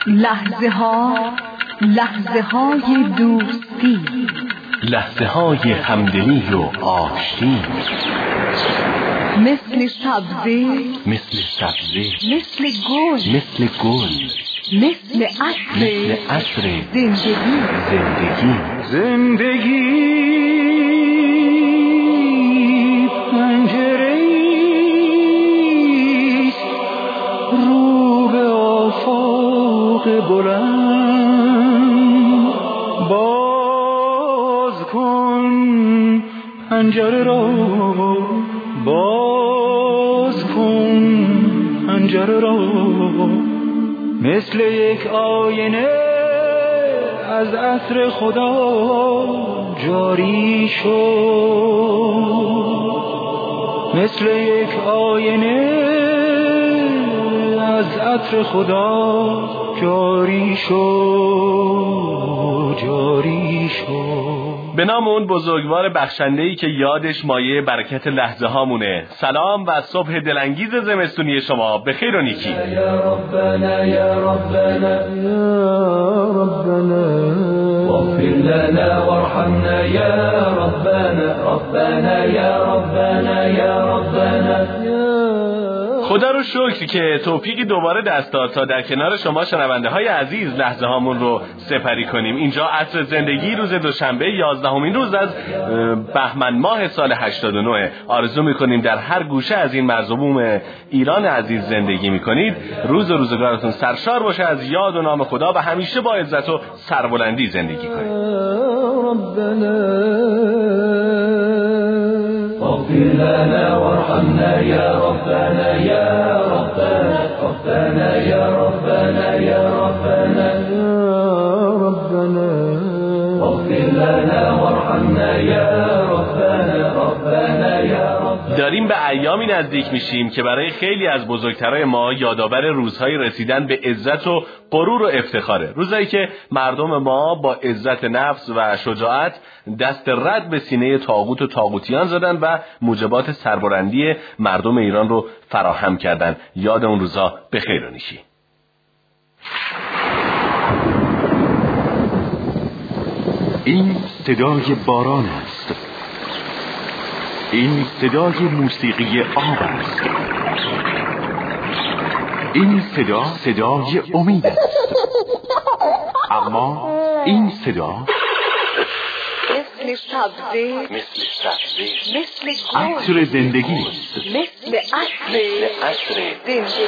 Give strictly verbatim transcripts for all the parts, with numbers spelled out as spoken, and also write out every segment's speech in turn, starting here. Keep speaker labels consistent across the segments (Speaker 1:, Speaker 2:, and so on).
Speaker 1: لحظه ها لحظه های دوستی،
Speaker 2: لحظه های همدلی و آشتی،
Speaker 1: مثل سبزه
Speaker 2: مثل سبزه
Speaker 1: مثل گل
Speaker 2: مثل گل
Speaker 1: مثل عطر
Speaker 2: مثل عطر
Speaker 1: زندگی
Speaker 2: زندگی
Speaker 3: زندگی پنجره‌ایست رو به آفاق بلند، باز کن پنجره را، باز کن پنجره را، مثل یک آینه از عطر خدا جاری شد، مثل یک آینه از عطر خدا جاری شد، جاری شد.
Speaker 2: به نام اون بزرگوار بخشنده‌ای که یادش مایه برکت لحظه هامونه. سلام و صبح دلانگیز زمستونی شما به خیر و نیکی.
Speaker 3: یا ربنا یا ربنا یا ربنا واغفر لنا وارحمنا یا ربنا ربنا یا ربنا یا ربنا.
Speaker 2: خدا رو شکر که توفیقی دوباره دست داد تا در کنار شما شنونده های عزیز لحظه هامون رو سپری کنیم. اینجا عطر زندگی، روز دوشنبه یازدهمین روز از بهمن ماه سال هشتاد و نه. آرزو میکنیم در هر گوشه از این مرزبوم ایران عزیز زندگی میکنید روز و روزگارتون سرشار باشه از یاد و نام خدا و همیشه با عزت و سربلندی زندگی کنید.
Speaker 3: اغفر لنا وارحمنا یا ربنا یا ربنا ربنا یا ربنا یا ربنا یا ربنا اغفر لنا وارحمنا یا ربنا ربنا یا ربنا.
Speaker 2: داریم به ایامی نزدیک میشیم که برای خیلی از بزرگترای ما یادآور روزهای رسیدن به عزت و غرور و افتخاره. روزایی که مردم ما با عزت نفس و شجاعت دست رد به سینه طاغوت و طاغوتیان زدن و موجبات سربلندی مردم ایران رو فراهم کردن. یاد اون روزا به خیر و نیکی.
Speaker 4: این صدای باران است، این صدای موسیقی آب است، این صدا صدای امید است، اما این صدا
Speaker 1: مثل سبزه
Speaker 2: مثل سبزه
Speaker 1: مثل گل
Speaker 4: عطر زندگی است،
Speaker 1: مثل عطر زندگی.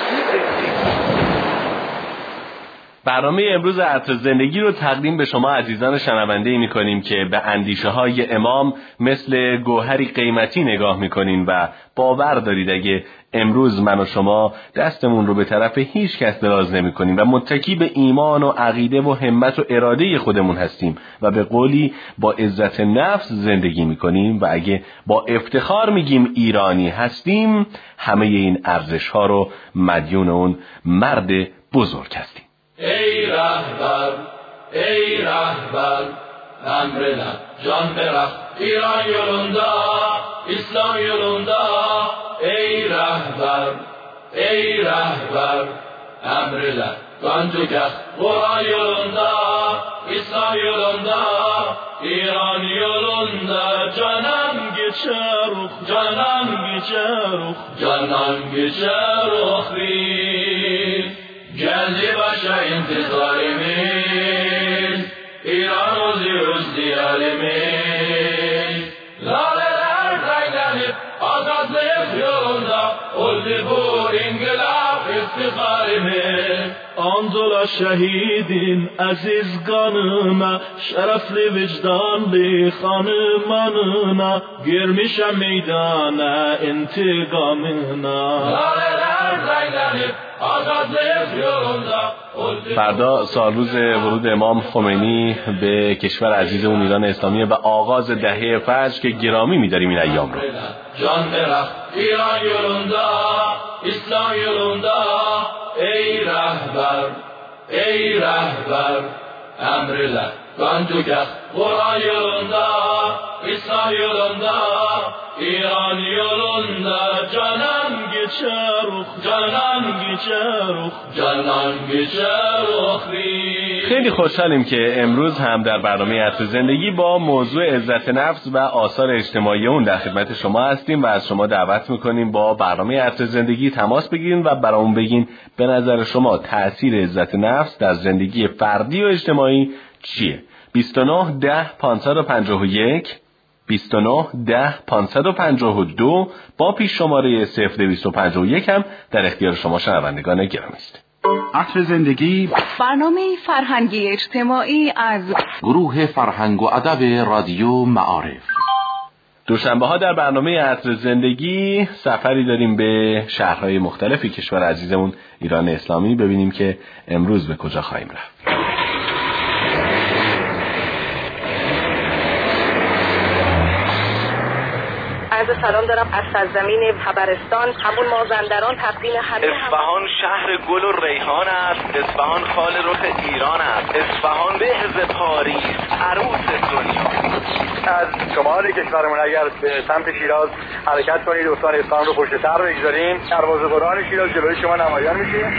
Speaker 2: برنامه امروز عطر زندگی رو تقدیم به شما عزیزان شنونده می کنیم که به اندیشه های امام مثل گوهری قیمتی نگاه می کنین و باور دارید اگه امروز من و شما دستمون رو به طرف هیچ کس دراز نمی کنیم و متکی به ایمان و عقیده و همت و اراده خودمون هستیم و به قولی با عزت نفس زندگی می کنیم و اگه با افتخار میگیم ایرانی هستیم، همه این ارزش ها رو مدیون اون مرد بزرگ هستیم.
Speaker 5: ای رهبر ای رهبر امرلا جان برخ ایران یولوندا اسلام یولوندا. ای رهبر ای رهبر امرلا جان جگخ قرآن یولوندا اسلام یولوندا ایران یولوندا. جانم گچرخ جانم گچرخ جانم گچرخ ریز گنجی باشه انتظارimiz ایران روزی روز دیارimiz. laleler kaynanıp azadlık yolunda oldu bu inkılap iftiharimiz.
Speaker 6: Andola şehidin aziz kanına, şerefli vicdanlı hanımanına, girmişem meydana intikamına.
Speaker 5: laleler kaynanıp
Speaker 2: فردا سالروز ورود امام خمینی به کشور عزیزمون ایران اسلامی و آغاز دهه فجر که گرامی می‌داریم این ایام رو.
Speaker 5: جان برخ ایران یولوندا اسلام یولوندا. ای رهبر ای رهبر امرلا جان جگخ قرآن یولوندا İslam yolunda, İran yolunda. Canan geçer ruh, canan geçer ruh, canan geçer ruh.
Speaker 2: خیلی خوشحالیم که امروز هم در برنامه عطر زندگی با موضوع عزت نفس و آثار اجتماعی اون در خدمت شما هستیم و از شما دعوت میکنیم با برنامه عطر زندگی تماس بگیرین و برامون بگین به نظر شما تأثیر عزت نفس در زندگی فردی و اجتماعی چیه؟ بیست و نه ده پانصد و پنجاه و یک بیست و نه ده پانصد و پنجاه و دو با پیش شماره صفر دویست و پنجاه و یک هم در اختیار شما شنوندگان گرامی است.
Speaker 4: عطر زندگی
Speaker 1: برنامه فرهنگی اجتماعی از
Speaker 4: گروه فرهنگ و ادب رادیو معارف.
Speaker 2: دوشنبه ها در برنامه عطر زندگی سفری داریم به شهرهای مختلفی کشور عزیزمون ایران اسلامی، ببینیم که امروز به کجا خواهیم رفت.
Speaker 7: عرض سلام دارم از سرزمین طبرستان، همون مازندران، تقدیم همه.
Speaker 8: اصفهان شهر گل و ریحان است، اصفهان خال رخ ایران است، اصفهان بهز پاریس، عروس دنیا.
Speaker 9: از شمال کشورمون اگر به سمت شیراز حرکت کنید استان اصفهان رو پشت سر بگذاریم، دروازه قرآن شیراز جلوی شما نمایان میشه.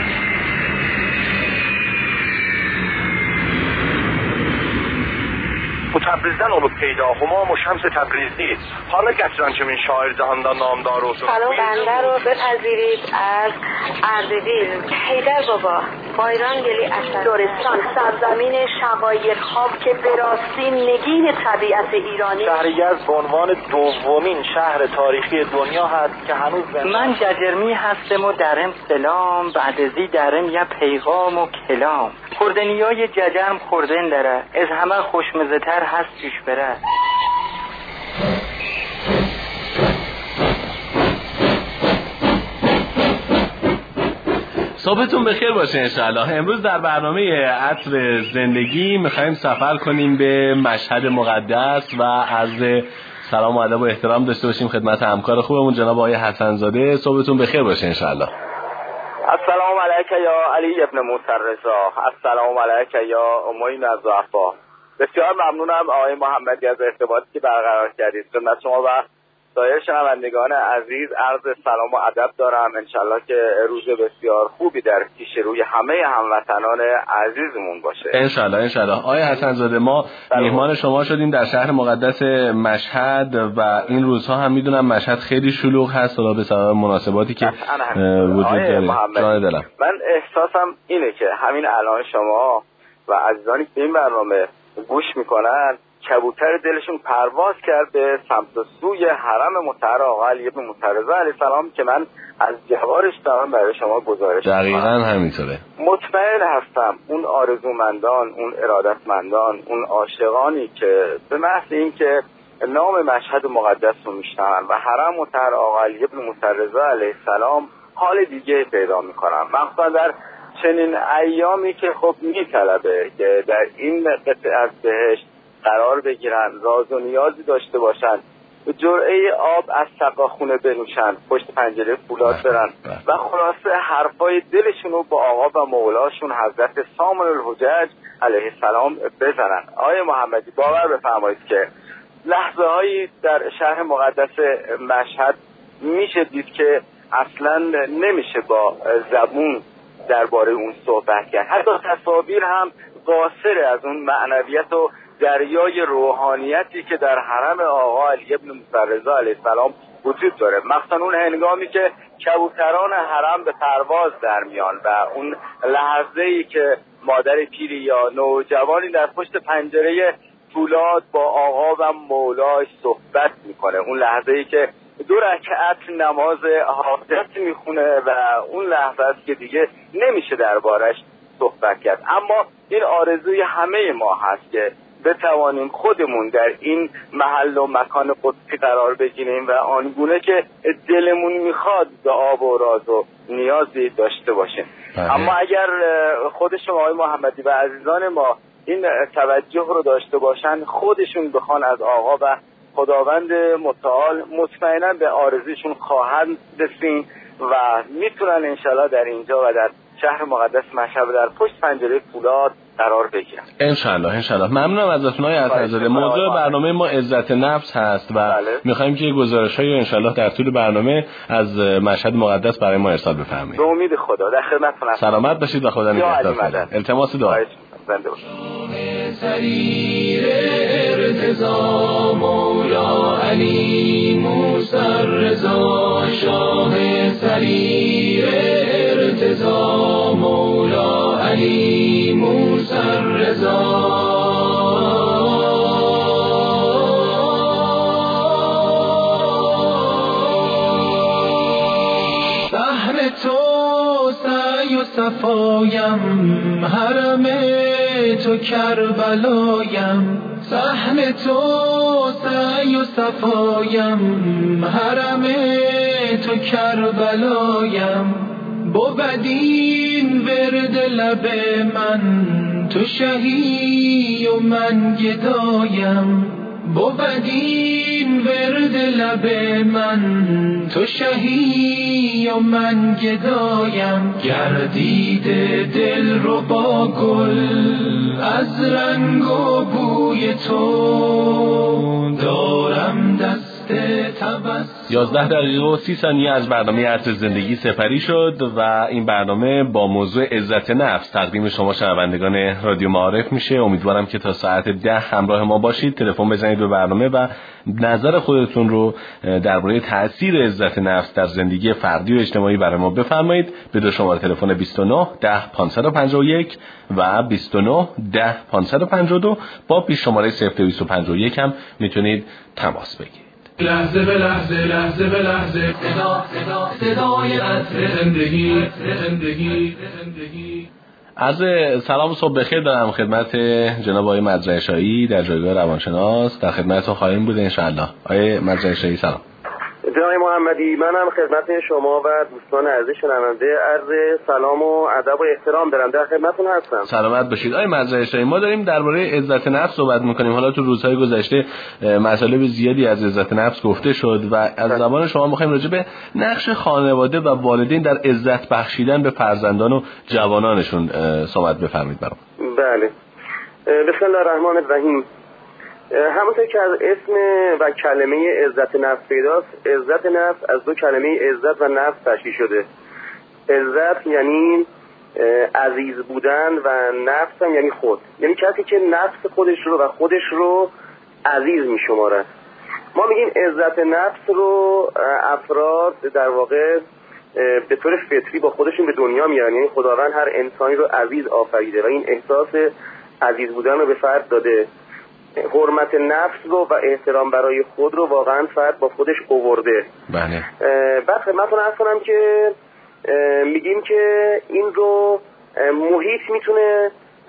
Speaker 10: متبرزن اولو پیدا همام و شمس تبریزی حالا گشتن چمین شاعر جهاندان نامدار و
Speaker 7: سلام بنده رو بپذیرید از اردبیل، حیدر بابا، بایران گلی اصل لرستان، سرزمین شقایق ها که به راستی نگین طبیعت ایرانی.
Speaker 9: شهر یزد به عنوان دومین شهر تاریخی دنیا هست که هنوز
Speaker 11: من ججرمی هستم و درم سلام، بعد ازی درم یا پیغام و کلام. خوردنیای ججرم خوردن داره، از همه خوشمزه تر هست جوش بره.
Speaker 2: صبحتون بخیر باشه انشاءالله. امروز در برنامه عطر زندگی میخوایم سفر کنیم به مشهد مقدس و از سلام و ادب و احترام داشته باشیم خدمت همکار خوبمون جناب آقای حسن زاده. صبحتون بخیر باشه انشاءالله.
Speaker 9: السلام علیک یا علی ابن موسی رضا، السلام علیک یا امین الضعفا. بسیار ممنونم آقای محمدی از ارتباطی که برقرار کردید. خدمت شما و سایر شنوندگان عزیز عرض سلام و ادب دارم. انشالله که روز بسیار خوبی در پیش روی همه هموطنان عزیزمون باشه
Speaker 2: انشالله. انشالله آقای حسن زاده، ما میهمان شما شدیم در شهر مقدس مشهد و این روزها هم میدونم مشهد خیلی شلوغ هست و به سبب مناسباتی که وجود داره. دلم.
Speaker 9: من احساسم اینه که همین الان شما و عزیزانی که این برنامه گوش میکنن کبوتر دلشون پرواز کرد به سمت و سوی حرم مطهر آقا علی ابن موسی رضا علیه السلام که من از جوارش دارم برای شما گزارش میکنم.
Speaker 2: دقیقاً همینطوره.
Speaker 9: مطمئن هستم اون آرزومندان، اون ارادتمندان، اون عاشقانی که به محض این که نام مشهد مقدس رو میشنون و حرم مطهر آقا علی ابن موسی رضا علیه السلام حال دیگه پیدا میکنن، مخصوصا در چنین ایامی که خب میطلبه که در این قطعه از بهشت قرار بگیرن، راز و نیازی داشته باشن، جرعه آب از سقاخونه بنوشن، پشت پنجره فولاد برن و خلاصه حرفای دلشون رو با آقا و مولاشون حضرت سامن الحجج علیه السلام بزنن. آقای محمدی باور بفرمایید که لحظه هایی در شهر مقدس مشهد میشه دید که اصلا نمیشه با زبون درباره اون صحبت کرد. حتی تصاویر هم قاصر از اون معنویت و دریای روحانیتی که در حرم آقا علی ابن موسی رضا علیه السلام وجود داره، مخصوصا اون هنگامی که کبوتران حرم به پرواز در میان و اون لحظه‌ای که مادر پیری یا نوجوانی در پشت پنجره فولاد با آقا و مولاش صحبت میکنه، اون لحظه‌ای که دو رکعت نماز حاجت میخونه و اون لحظه است که دیگه نمیشه دربارش صحبت کرد. اما این آرزوی همه ما هست که بتوانیم خودمون در این محل و مکان قدسی قرار بگیریم و آنگونه که دلمون میخواد به آب و راز و نیازی داشته باشیم. اما اگر خود شما آقای محمدی و عزیزان ما این توجه رو داشته باشن، خودشون بخوان از آقا و خداوند متعال، مطمئنا به آرزوشون خواهند رسید و میتونن انشالله در اینجا و در شهر مقدس مشهد در پشت پنجره فولاد قرار بگیرن
Speaker 2: ان شاء الله. ان شاء الله. ممنونم ازتون آقای عطرزاده. موضوع برنامه ما عزت نفس هست و بله. می‌خوایم که گزارش‌های ان شاء الله در طول برنامه از مشهد مقدس برای ما ارسال بفرمایید.
Speaker 9: به امید خدا. در خدمتتون هستم.
Speaker 2: سلامت باشید و خدا نگهدار. التماس دعا.
Speaker 9: زنده باشید.
Speaker 3: سریر ارتضا مولا علی موسی رضا، شاه سریر ارتضا مولا علی موسی رضا. بهر تو سعی و صفایم، حرم تو کربلایم. صحن تو سعی و صفایم، حرم تو کربلایم. بودین ورد لب من، تو شهی و من گدایم. بودین ورد لب من، تو شهی و من گدایم. گردیده دل رو با گل، از رنگ و بوی تو دارم دست تبسم.
Speaker 2: یازده دقیقه و سی ثانیه از برنامه عطر زندگی سپری شد و این برنامه با موضوع عزت نفس تقدیم شما شنوندگان رادیو معارف میشه. امیدوارم که تا ساعت ده همراه ما باشید. تلفن بزنید به برنامه و نظر خودتون رو درباره تأثیر عزت نفس در زندگی فردی و اجتماعی برای ما بفرمایید. به دو شماره تلفن بیست و نه ده پانصد و پنجاه و یک و بیست و نه ده پانصد و پنجاه و دو با پیش شماره صفر دویست و پنجاه و یک هم میتونید تماس بگیرید.
Speaker 3: لحظه به لحظه لحظه به لحظه صدا صدا صدای عطر زندگی زندگی زندگی.
Speaker 2: از سلام صبح بخیر دارم خدمت جناب آقای مدرعشایی در جایگاه روانشناس. در خدمتتون خواهیم بود ان شاء الله. آقای مدرعشایی سلام.
Speaker 12: جناب محمدی، منم خدمت شما و دوستان عزیز شنونده عرض سلام و ادب و احترام دارم. در خدمتتون هستم.
Speaker 2: سلامت باشید. آقای مدرعشایی، ما داریم درباره عزت نفس صحبت می‌کنیم. حالا تو روزهای گذشته مطالب زیادی از عزت نفس گفته شد و از زبان شما می‌خوایم راجع به نقش خانواده و والدین در عزت بخشیدن به فرزندان و جوانانشون صحبت بفرمایید برام.
Speaker 12: بله. بسم الله الرحمن الرحیم. همونطور که از اسم و کلمه عزت نفس پیداست، عزت نفس از دو کلمه عزت و نفس تشکیل شده. عزت یعنی عزیز بودن و نفس هم یعنی خود، یعنی کسی که نفس خودش رو و خودش رو عزیز می شمارد. ما میگیم عزت نفس رو افراد در واقع به طور فطری با خودشون به دنیا میارن، یعنی خداوند هر انسانی رو عزیز آفریده و این احساس عزیز بودن رو به فرد داده. حرمت نفس رو و احترام برای خود رو واقعا فرد با خودش آورده.
Speaker 2: بله.
Speaker 12: بعد خدمتتون عرض کنم که میگیم که این رو محیط میتونه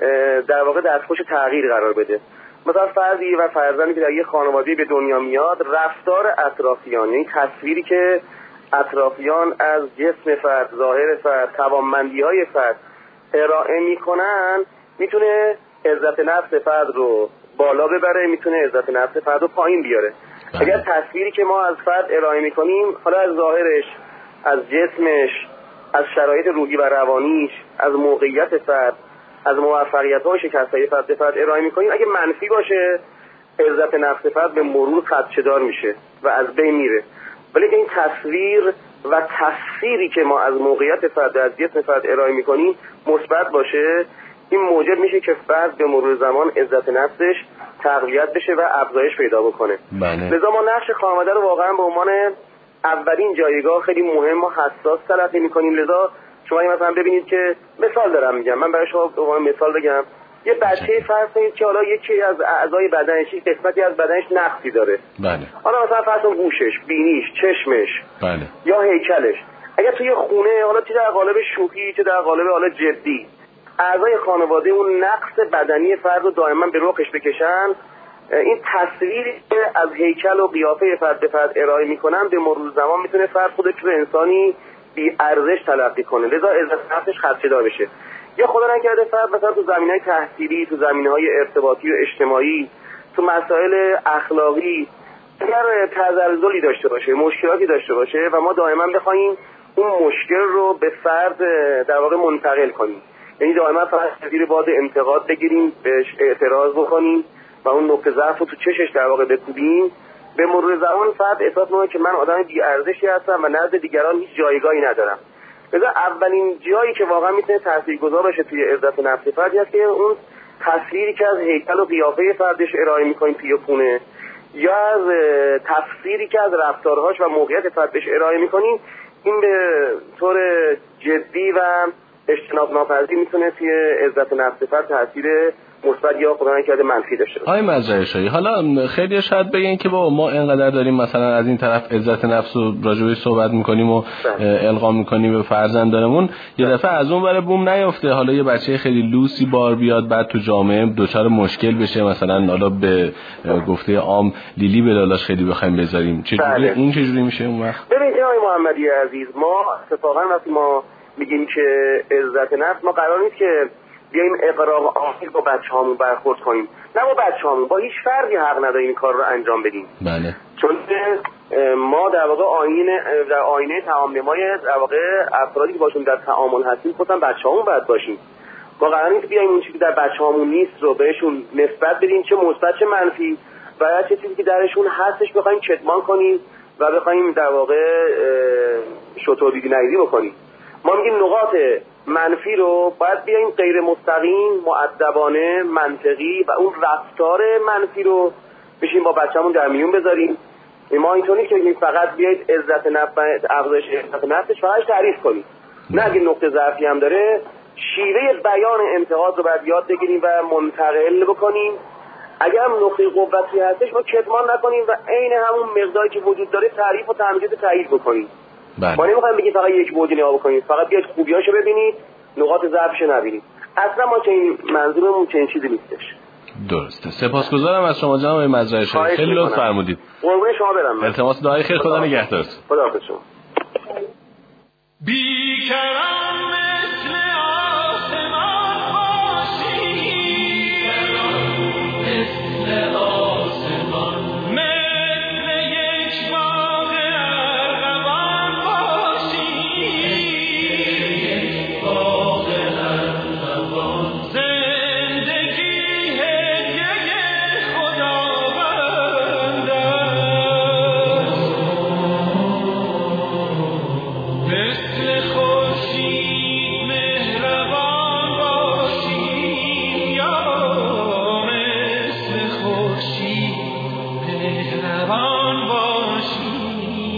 Speaker 12: در واقع دستخوش تغییر قرار بده. مثلا فردی و فرزندی که در یه خانواده به دنیا میاد، رفتار اطرافیان، یعنی تصویری که اطرافیان از جسم فرد، ظاهر فرد، توانمندی‌های فرد ارائه میکنن، میتونه عزت نفس فرد رو بالا ببره، میتونه عزت نفس فرد رو پایین بیاره. اگر تصویری که ما از فرد ارائه میکنیم، حالا از ظاهرش، از جسمش، از شرایط روحی و روانیش، از موقعیت فرد، از موفقیت‌ها و شکست‌های فرد به فرد ارائه میکنیم، اگه منفی باشه عزت نفس فرد به مرور خدشه‌دار میشه و از بین میره. ولی این تصویر و تصویری که ما از موقعیت فرد، از جسم فرد ارائه میکنیم مثبت باشه، این موجب میشه که فرد به مرور زمان عزت نفسش تقویت بشه و افزایش پیدا بکنه.
Speaker 2: بله.
Speaker 12: لذا ما نقش خانواده رو واقعا به عنوان اولین جایگاه خیلی مهم و حساس تلقی میکنیم. لذا شما مثلا ببینید که مثال دارم میگم، من برای شما به عنوان مثال بگم، یه بچه فرض کنید که حالا یکی از اعضای بدنش، یک قسمتی از بدنش نقصی داره.
Speaker 2: بله.
Speaker 12: حالا مثلا فرض کن گوشش، بینیش، چشمش،
Speaker 2: بله.
Speaker 12: یا هیکلش. اگر توی خونه، حالا چه در قالب شوخی چه در قالب حالا جدی، اعضای خانواده اون نقص بدنی فرد رو دائما به رخش بکشن، این تصویری که از هیکل و قیافه فرد به فرد ارائه میکنن به مرور زمان میتونه فرد خودش رو انسانی بی ارزش تلقی کنه، لذا عزت نفسش خدشه‌دار بشه. یا خدا نکرده فرد مثلا تو زمینه‌های تحصیلی، تو زمینه‌های ارتباطی و اجتماعی، تو مسائل اخلاقی اگر تزلزلی داشته باشه، مشکلاتی داشته باشه و ما دائما بخوایم اون مشکل رو به فرد در واقع منتقل کنیم. یعنی دائما فقط زیر باد انتقاد بگیریم، بهش اعتراض بکنیم و اون نقطه ضعف رو تو چشش در واقع بکوبیم. به مرور زمان فرد احساس می‌کنه که من آدم بی‌ارزشی هستم و نزد دیگران هیچ جایگاهی ندارم. لذا اولین جایی که واقعا میتونه تاثیرگذار باشه توی عزت نفس فرد هست که اون تصویری که از هیکل و قیافه فردش ارائه می‌کنیم توی خونه، یا از تفسیری که از رفتارهاش و موقعیت فردش ارائه می‌کنیم، این به طور جدی و اجتناب ناپذیر میتونه توی عزت نفس فرد تاثیر مثبت یا خدا نکرده منفی داشته باشه.
Speaker 2: آقای مزرعه شاهی، حالا خیلی شاید بگن که با ما اینقدر داریم مثلا از این طرف عزت نفس رو راجعش صحبت میکنیم و القا میکنیم به فرزندانمون، یه دفعه از اون ور بوم نیافته حالا یه بچه خیلی لوسی بار بیاد بعد تو جامعه دچار مشکل بشه، مثلا حالا به گفته عام لیلی به لالاش خیلی بخوایم بذاریم، چجوری این چجوری میشه اون وقت؟
Speaker 12: ببینید آقای محمدی عزیز، ما اتفاقا وقتی ما میگیم که عزت نفس، ما قرار نیست که بیایم اقراق آمیز با بچه‌هامون برخورد کنیم، نه با بچه‌هامون، با هیچ فردی حق نداریم این کار رو انجام بدیم.
Speaker 2: بله.
Speaker 12: چون ما در واقع آینه در آینه تعامل‌نمای در واقع افرادی که باشون در تعامل هستیم خودمون بچه‌هامون باید باشیم. ما قرار نیست بیایم اون چیزی که در بچه‌هامون نیست رو بهشون نسبت بدیم، چه مثبت چه منفی، و چه چیزی که درشون هستش بخوایم کتمان کنیم و بخوایم در واقع شتربی‌نگری بکنیم. ما میگیم نقاط منفی رو باید بیایم غیر مستقیم، مؤدبانه، منطقی و اون رفتار منفی رو بشیم با بچه‌مون در میون بذاریم. ما اینطوری که فقط بیاید عزت نفس، افزایش عزت نفسش فقط تعریف کنیم. نه اگه نقطه ضعفی هم داره، شیوه بیان انتقاد رو باید یاد بگیریم و منتقل بکنیم. اگر هم نقطه قوتی هستش ما کتمان نکنیم و عین همون مقداری که وجود داره تعریف و تمجید تایید بکنیم.
Speaker 2: بله.
Speaker 12: ما نمیخوایم بگیم فقط یک موج نگاه بکنید، فقط بیاید خوبیاشو ببینید، نقاط ضعفش نبینید. اصلا ما چنین منظورمون چنین چیزی نیستش.
Speaker 2: درسته. سپاسگزارم از شما جناب مزرعه شاهی، خیلی لطف فرمودید.
Speaker 12: قربون شما برم.
Speaker 2: التماس دعای خیر، خدا نگهدارتون.
Speaker 12: خداحافظ شما.
Speaker 5: بیکرم مثل آسمان باشی، مثل آسمان، مثل یک باغ ارغوان باشی، یک باغ ارغوان، زندگی هدیه خداوند است، مثل خورشید مهربان باشی، یا مثل خورشید مهربان باشی،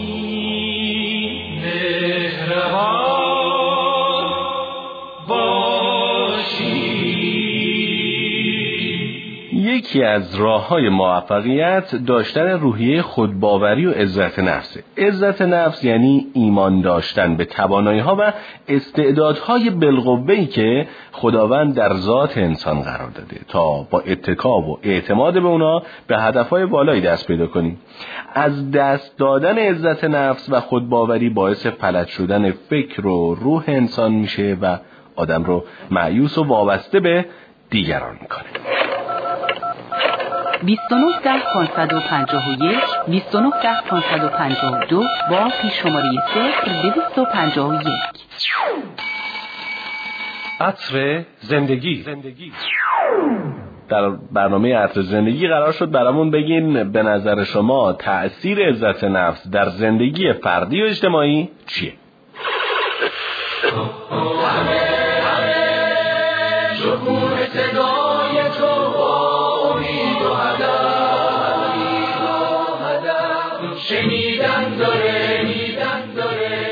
Speaker 5: مهربان باشی.
Speaker 2: یکی از راه‌های موفقیت داشتن روحیه خودباوری و عزت نفسه. عزت نفس یعنی ایمان داشتن به توانایی‌ها و استعدادهای بالقوه‌ای که خداوند در ذات انسان قرار داده تا با اتکا و اعتماد به اونا به هدفهای بالایی دست پیدا کنیم. از دست دادن عزت نفس و خودباوری باعث فلج شدن فکر و روح انسان میشه و آدم رو مایوس و وابسته به دیگران میکنه.
Speaker 1: بیست و نه ده پانصد و پنجاه و یک بیست و نه ده پانصد و پنجاه و دو با پیش شماره صفر دویست و پنجاه و یک.
Speaker 2: عطر زندگی. در برنامه عطر زندگی قرار شد برامون بگین به نظر شما تأثیر عزت نفس در زندگی فردی و اجتماعی چیه؟
Speaker 5: شکوه صدای تو با امید و هدف، شنیدن داره میدن داره.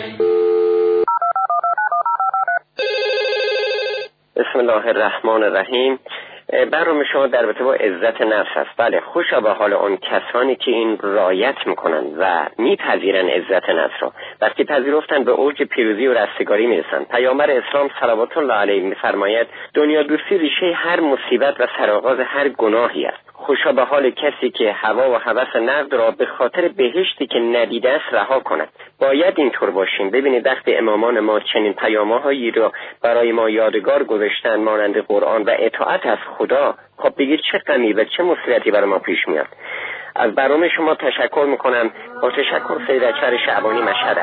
Speaker 13: بسم الله الرحمن الرحیم. برنامه شما در رابطه با عزت نفس است. بله، خوشا به حال اون کسانی که این رعایت میکنن و میپذیرن عزت نفس را، وقتی پذیرفتن به اوج پیروزی و رستگاری میرسن. پیامبر اسلام صلوات الله علیه میفرماید دنیا دوستی ریشه هر مصیبت و سرآغاز هر گناهی است. خوشا به حال کسی که هوا و هوس نقد را به خاطر بهشتی که ندیده است رها کند. باید اینطور باشیم. ببینید وقتی امامان ما چنین پیام‌هایی را برای ما یادگار گذاشتن مانند قرآن و اطاعت از خدا، خب بگید چه غمی و چه مصیبتی برای ما پیش میاد. از برنامه شما تشکر میکنم. با تشکر سید اکبر شعبانی مشهد.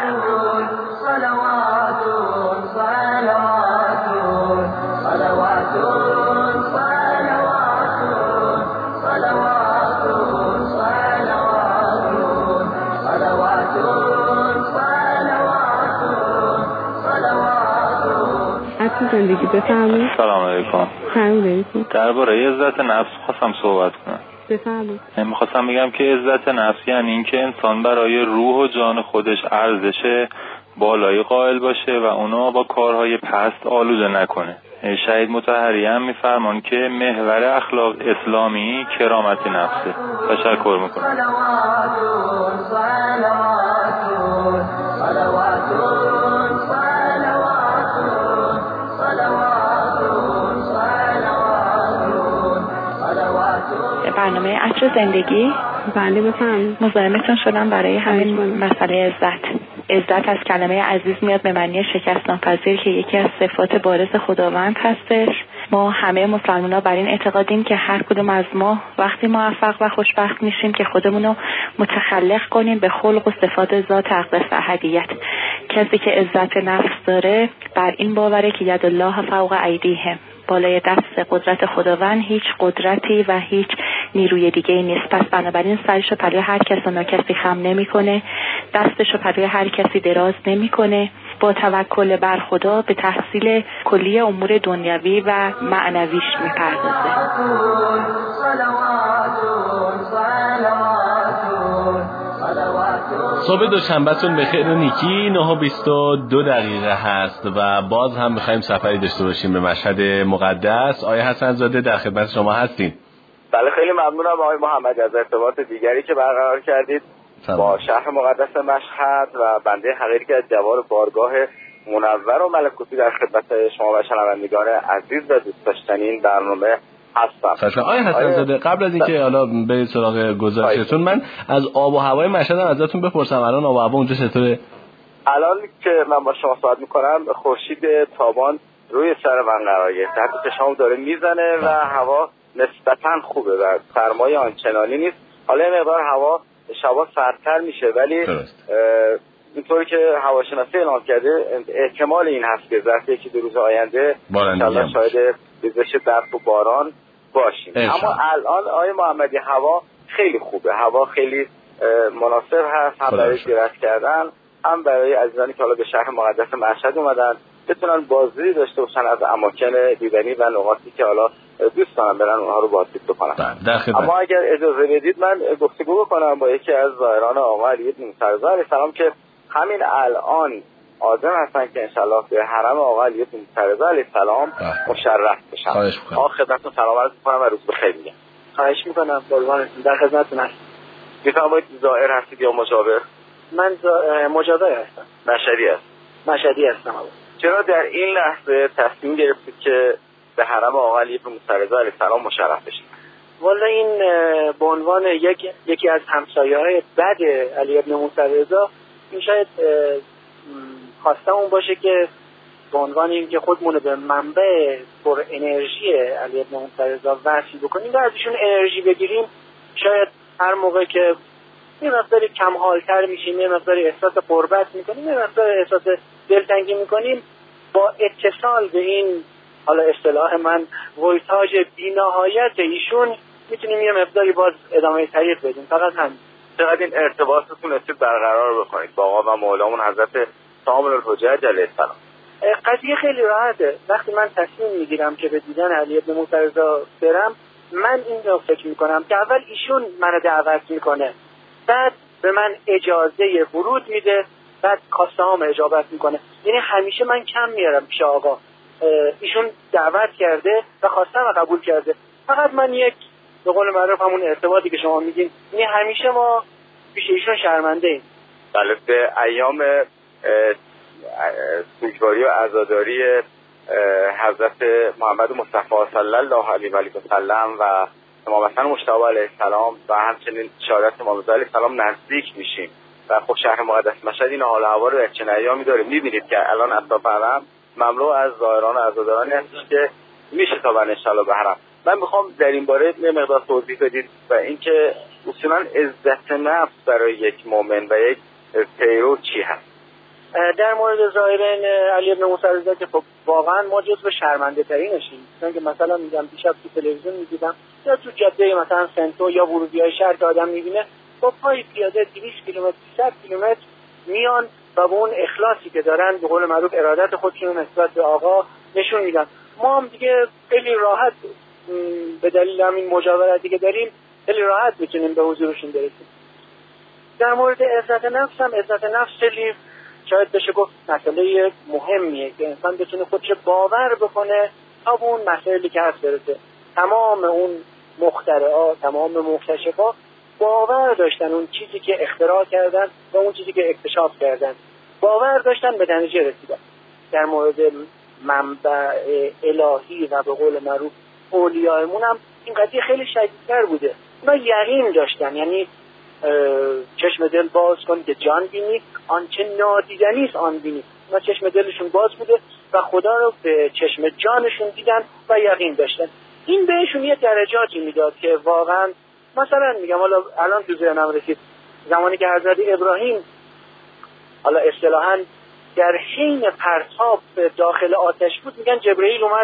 Speaker 14: زندگی بفرمایید.
Speaker 15: سلام علیکم.
Speaker 14: سلام علیکم.
Speaker 15: درباره عزت نفس خواستم صحبت کنم.
Speaker 14: بفرمایید.
Speaker 15: میخواستم بگم که عزت نفس یعنی این که انسان برای روح و جان خودش ارزش بالایی قائل باشه و اونا با کارهای پست آلوده نکنه. شهید مطهری هم میفرمان که محور اخلاق اسلامی کرامت نفسه. تشکر میکنم.
Speaker 16: برنامه عطر زندگی.
Speaker 14: بله بفرمایید.
Speaker 16: مزاحمتون شدم برای همین مسئله عزت. عزت از کلمه عزیز میاد به معنی شکست ناپذیر که یکی از صفات بارز خداوند هستش. ما همه مسلمان‌ها بر این اعتقادیم که هر کدوم از ما وقتی موفق و خوشبخت میشیم که خودمون رو متخلق کنیم به خلق و صفات ذات اقدس احدیت. کسی که عزت نفس داره بر این باوره که ید الله فوق ایدیهم، بالای دست قدرت خداوند هیچ قدرتی و هیچ نیروی دیگه نیست. پس بنابراین سرشو پروی هر کس و کسی خم نمیکنه، دستشو پروی هر کسی دراز نمیکنه، با توکل بر خدا به تحصیل کلی امور دنیوی و معنویش میپردازه.
Speaker 2: صبح دوشنبهتون بخیر و نیکی. نه و بیست و دو دقیقه هست و باز هم میخوایم سفری داشته باشیم به مشهد مقدس. آقای حسن زاده در خدمت شما هستیم.
Speaker 9: بله خیلی ممنونم آقای محمد از ارتباط دیگری که برقرار کردید با شهر مقدس مشهد و بنده حقیقی که از جوار بارگاه منور و ملکوتی در خدمت شما و شنوندگان عزیز و دوست داشتنی این برنامه هستم.
Speaker 2: آقای حسن زاده قبل از اینکه حالا به سراغ گزارشتون من از آب و هوای مشهد ازتون بپرسم. الان آب و هوا اونجا چطوره؟
Speaker 9: الان که من با شما صحبت میکنم خورشید تابان روی سر من قرار گرفته، حتی چشمام داره میزنه و هوا نسبتا خوبه و سرمایه آنچنانی نیست. حالا یه مقدار هوا شبا سردتر میشه ولی اینطوری که هواشناسی اعلام کرده احتمال این هست که ظرف یکی دو روز آینده انشالله شاید ریزش برف و باران باشیم. اما الان آقای محمدی هوا خیلی خوبه، هوا خیلی مناسب هست هم برای زیارت کردن هم برای عزیزانی که حالا به شهر مقدس مشهد اومدن بتونن بازدیدی داشته باشن از اماکن دیدنی و نقاطی که حالا دوست دارم برن اونها رو بازدید بکنن. اما اگر اجازه بدید من گفتگو بکنم با یکی از زائران آقا علی بن موسی علیه السلام که همین الان عازم هستن که انشالله به حرم آقا علی بن موسی علیه السلام مشرف بشن. آقا خدمتتون سلام عرض می‌کنم و روز بخیر میگم.
Speaker 17: خواهش می‌کنم قربانتون، در خدمتتون هستم.
Speaker 9: می‌فرمایید زائر هستید یا مجاور؟
Speaker 17: من مجاور هستم.
Speaker 9: مشهدی هست.
Speaker 17: مشهدی هستم.
Speaker 9: چرا در این لحظه تصمیم گرفتید که به حرم آقا علی بن موسی علیه السلام مشرف بشید؟
Speaker 17: والا این به عنوان یک یکی از همسایه‌های بد علی بن موسی علیه این شاید خواسته اون باشه که به عنوان اینکه خودمون به منبع پر انرژی علی بن موسی علیه وصل بکنیم و از ایشون انرژی بگیریم، شاید هر موقع که یه مقداری کم حالتر میشیم، یه مقداری احساس قربت میکنیم، یه مقداری احساس دلتنگی میکنیم، با اتصال به این حالا اصطلاح من ولتاژ بی‌نهایت ایشون میتونیم یه مقداری باز ادامه طریق بدیم. فقط هم
Speaker 9: چقدر این ارتباطتون استید برقرار بکنید با آقا و مولامون حضرت سامون الحجج علیه السلام؟
Speaker 17: قضیه خیلی راحته. وقتی من تصمیم میگیرم که به دیدن علی بن موسی برم، من این رو فکر میکنم که اول ایشون منو دعوت میکنه، بعد به من اجازه ورود میده، بعد خواسته هام اجابت میکنه. یعنی همیشه من کم میارم پیش آقا، ایشون دعوت کرده و خواستم و قبول کرده، فقط من یک به قول معروف همون ارتباطی که شما میگین، یعنی همیشه ما پیش ایشون شرمنده ایم.
Speaker 9: بله، به ایام سوگواری و عزاداری حضرت محمد مصطفی صلی الله علیه و سلم و امام حسن مجتبی علیه السلام و همچنین شهادت امام رضا علیه السلام نزدیک میشیم و خب شهر مقدس مشهد این حال هوا رو در چنین ایامی داره. میبینید که الان اطراف حرم مملو از زائران و عزادارانی هستش که میشه تا ان شاءالله به حرم. من میخوام در این باره یه مقدار توضیح بدید و اینکه اصولا عزت نفس برای یک مؤمن و یک پیرو چی هست؟
Speaker 17: در مورد ظاهرین علی ابن موسی رضا که خب واقعا ما جزو شرمنده ترینشیم، چون که مثلا میگم دیشب تو تلویزیون میدیدم یا تو جاده مثلا سنتو یا ورودی‌های شهر که آدم میبینه با پای پیاده دویست کیلومتر صد کیلومتر میان و با اون اخلاصی که دارن به قول معروف ارادت خودشون نسبت به آقا نشون میدن. ما هم دیگه خیلی راحت به دلیل همین مجاورتی که داریم خیلی راحت میتونیم به حضورشون برسیم. در مورد عزت نفس هم عزت نفس خیلی شاید بشه گفت مسئله مهمیه که انسان بتونه خودش باور بکنه تا به اون مسائلی که هست برسه. تمام اون مخترعا، تمام مکتشفا باور داشتن اون چیزی که اختراع کردن و اون چیزی که اکتشاف کردن باور داشتن به نتیجه رسیدن. در مورد منبع الهی و به قول معروف اولیایمون هم این قضیه خیلی شدیدتر بوده. اونا یقین داشتن، یعنی چشم دل باز کن که جان بینی، آنچه نادیدنی است آن بینی. اونا چشم دلشون باز بوده و خدا رو به چشم جانشون دیدن و یقین داشتن. این بهشون یه درجاتی میداد که واقعا مثلا میگم حالا الان تو ذهنم رسید زمانی که حضرت ابراهیم حالا اصطلاحاً در حین پرتاب داخل آتش بود، میگن جبرئیل اومد